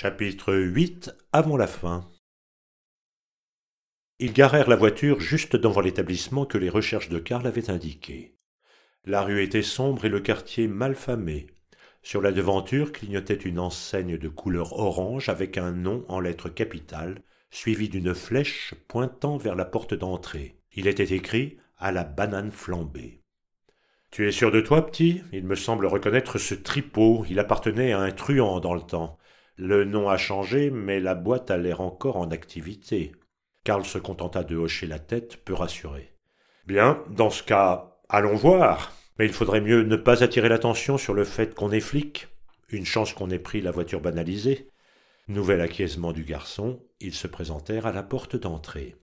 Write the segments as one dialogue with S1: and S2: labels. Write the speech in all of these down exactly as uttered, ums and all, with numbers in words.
S1: Chapitre huit. Avant la fin. Ils garèrent la voiture juste devant l'établissement que les recherches de Karl avaient indiqué. La rue était sombre et le quartier mal famé. Sur la devanture clignotait une enseigne de couleur orange avec un nom en lettres capitales, suivi d'une flèche pointant vers la porte d'entrée. Il était écrit « à la banane flambée ». « Tu es sûr de toi, petit ? Il me semble reconnaître ce tripot. Il appartenait à un truand dans le temps. Le nom a changé, mais la boîte a l'air encore en activité. » Karl se contenta de hocher la tête, peu rassuré. « Bien, dans ce cas, allons voir. Mais il faudrait mieux ne pas attirer l'attention sur le fait qu'on est flic. Une chance qu'on ait pris la voiture banalisée. » Nouvel acquiescement du garçon, ils se présentèrent à la porte d'entrée.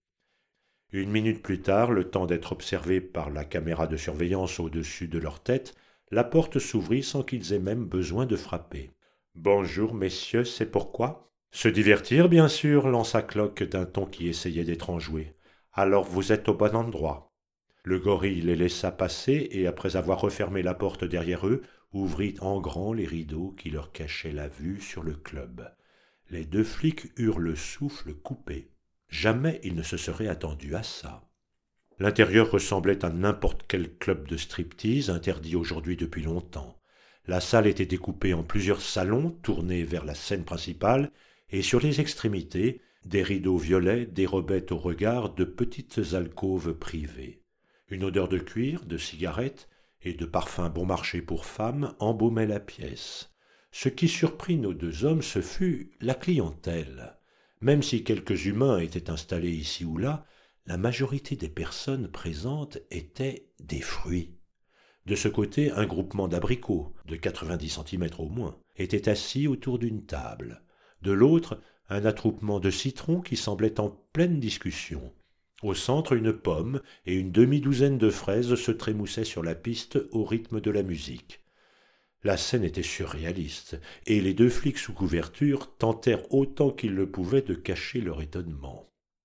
S1: Une minute plus tard, le temps d'être observés par la caméra de surveillance au-dessus de leur tête, la porte s'ouvrit sans qu'ils aient même besoin de frapper. « Bonjour, messieurs, c'est pourquoi ?»« Se divertir, bien sûr, » lança Clock d'un ton qui essayait d'être enjoué. « Alors vous êtes au bon endroit. » Le gorille les laissa passer et, après avoir refermé la porte derrière eux, ouvrit en grand les rideaux qui leur cachaient la vue sur le club. Les deux flics eurent le souffle coupé. Jamais ils ne se seraient attendus à ça. L'intérieur ressemblait à n'importe quel club de striptease interdit aujourd'hui depuis longtemps. La salle était découpée en plusieurs salons tournés vers la scène principale et sur les extrémités, des rideaux violets dérobaient au regard de petites alcôves privées. Une odeur de cuir, de cigarettes et de parfums bon marché pour femmes embaumait la pièce. Ce qui surprit nos deux hommes, ce fut la clientèle. Même si quelques humains étaient installés ici ou là, la majorité des personnes présentes étaient des fruits. De ce côté, un groupement d'abricots, de quatre-vingt-dix centimètres au moins, était assis autour d'une table. De l'autre, un attroupement de citrons qui semblait en pleine discussion. Au centre, une pomme et une demi-douzaine de fraises se trémoussaient sur la piste au rythme de la musique. La scène était surréaliste, et les deux flics sous couverture tentèrent autant qu'ils le pouvaient de cacher leur étonnement.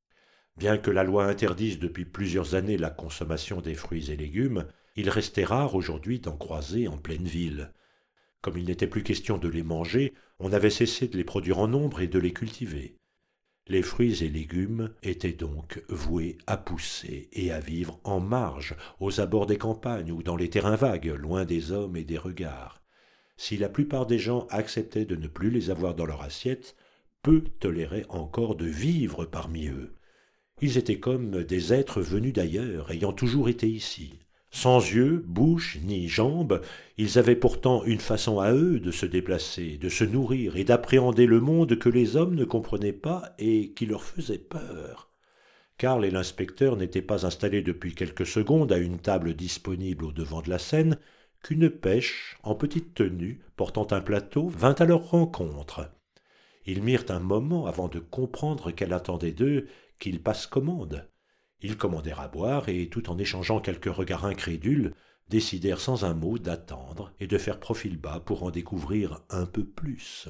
S1: Bien que la loi interdise depuis plusieurs années la consommation des fruits et légumes, il restait rare aujourd'hui d'en croiser en pleine ville. Comme il n'était plus question de les manger, on avait cessé de les produire en nombre et de les cultiver. Les fruits et légumes étaient donc voués à pousser et à vivre en marge, aux abords des campagnes ou dans les terrains vagues, loin des hommes et des regards. Si la plupart des gens acceptaient de ne plus les avoir dans leur assiette, peu toléraient encore de vivre parmi eux. Ils étaient comme des êtres venus d'ailleurs, ayant toujours été ici. Sans yeux, bouche ni jambes, ils avaient pourtant une façon à eux de se déplacer, de se nourrir et d'appréhender le monde que les hommes ne comprenaient pas et qui leur faisait peur. Karl et l'inspecteur n'étaient pas installés depuis quelques secondes à une table disponible au devant de la scène, qu'une pêche, en petite tenue, portant un plateau, vint à leur rencontre. Ils mirent un moment avant de comprendre qu'elle attendait d'eux qu'ils passent commande. Ils commandèrent à boire et, tout en échangeant quelques regards incrédules, décidèrent sans un mot d'attendre et de faire profil bas pour en découvrir un peu plus.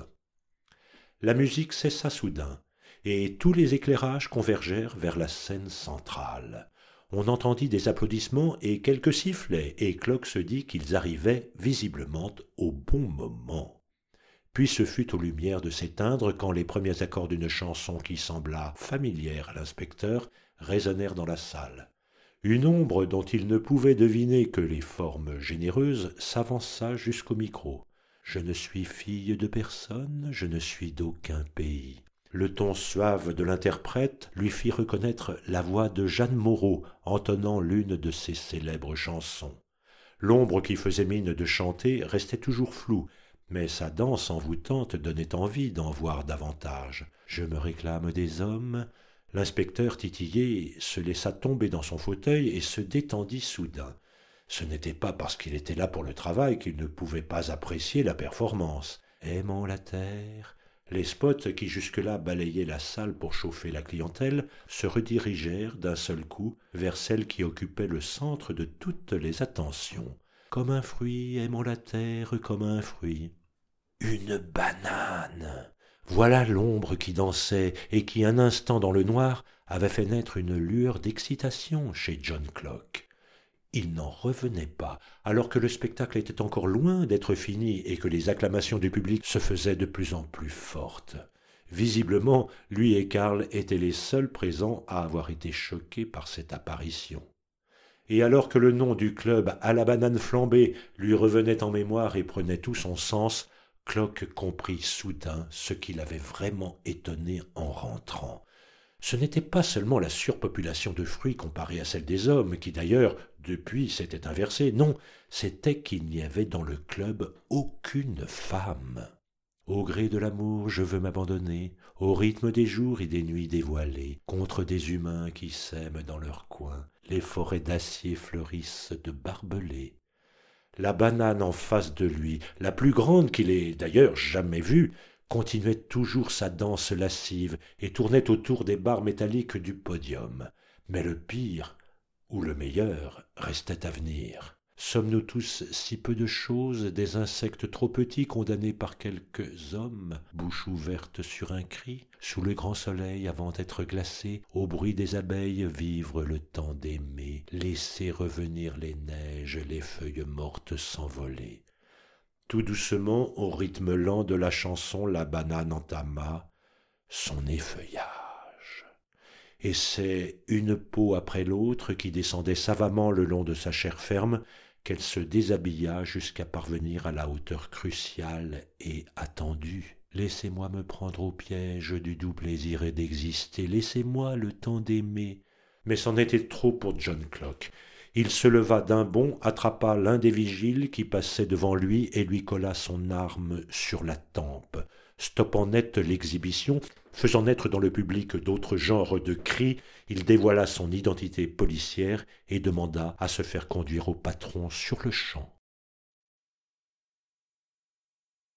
S1: La musique cessa soudain, et tous les éclairages convergèrent vers la scène centrale. On entendit des applaudissements et quelques sifflets, et Clock se dit qu'ils arrivaient visiblement au bon moment. Puis ce fut aux lumières de s'éteindre quand les premiers accords d'une chanson qui sembla familière à l'inspecteur résonnèrent dans la salle. Une ombre dont il ne pouvait deviner que les formes généreuses s'avança jusqu'au micro. « Je ne suis fille de personne, je ne suis d'aucun pays ». Le ton suave de l'interprète lui fit reconnaître la voix de Jeanne Moreau entonnant l'une de ses célèbres chansons. L'ombre qui faisait mine de chanter restait toujours floue, mais sa danse envoûtante donnait envie d'en voir davantage. « Je me réclame des hommes ». L'inspecteur titillé se laissa tomber dans son fauteuil et se détendit soudain. Ce n'était pas parce qu'il était là pour le travail qu'il ne pouvait pas apprécier la performance. « Aimons la terre ». Les spots qui jusque-là balayaient la salle pour chauffer la clientèle se redirigèrent d'un seul coup vers celle qui occupait le centre de toutes les attentions. « Comme un fruit, aimons la terre comme un fruit ». Une banane! Voilà l'ombre qui dansait et qui, un instant dans le noir, avait fait naître une lueur d'excitation chez John Clock. Il n'en revenait pas, alors que le spectacle était encore loin d'être fini et que les acclamations du public se faisaient de plus en plus fortes. Visiblement, lui et Karl étaient les seuls présents à avoir été choqués par cette apparition. Et alors que le nom du club à la banane flambée lui revenait en mémoire et prenait tout son sens, Clock comprit soudain ce qui l'avait vraiment étonné en rentrant. Ce n'était pas seulement la surpopulation de fruits comparée à celle des hommes, qui d'ailleurs, depuis, s'était inversée, non, c'était qu'il n'y avait dans le club aucune femme. Au gré de l'amour, je veux m'abandonner, au rythme des jours et des nuits dévoilées, contre des humains qui s'aiment dans leur coin, les forêts d'acier fleurissent de barbelés. La banane en face de lui, la plus grande qu'il ait d'ailleurs jamais vue, continuait toujours sa danse lascive et tournait autour des barres métalliques du podium. Mais le pire, ou le meilleur, restait à venir. Sommes-nous tous si peu de choses, des insectes trop petits condamnés par quelques hommes, bouche ouverte sur un cri, sous le grand soleil avant d'être glacés, au bruit des abeilles vivre le temps d'aimer, laisser revenir les neiges, les feuilles mortes s'envoler. Tout doucement, au rythme lent de la chanson, la banane entama son effeuillage. Et c'est une peau après l'autre qui descendait savamment le long de sa chair ferme qu'elle se déshabilla jusqu'à parvenir à la hauteur cruciale et attendue. Laissez-moi me prendre au piège du doux plaisir et d'exister, laissez-moi le temps d'aimer. Mais c'en était trop pour John Clock. Il se leva d'un bond, attrapa l'un des vigiles qui passait devant lui et lui colla son arme sur la tempe, stoppant net l'exhibition, faisant naître dans le public d'autres genres de cris. Il dévoila son identité policière et demanda à se faire conduire au patron sur le champ.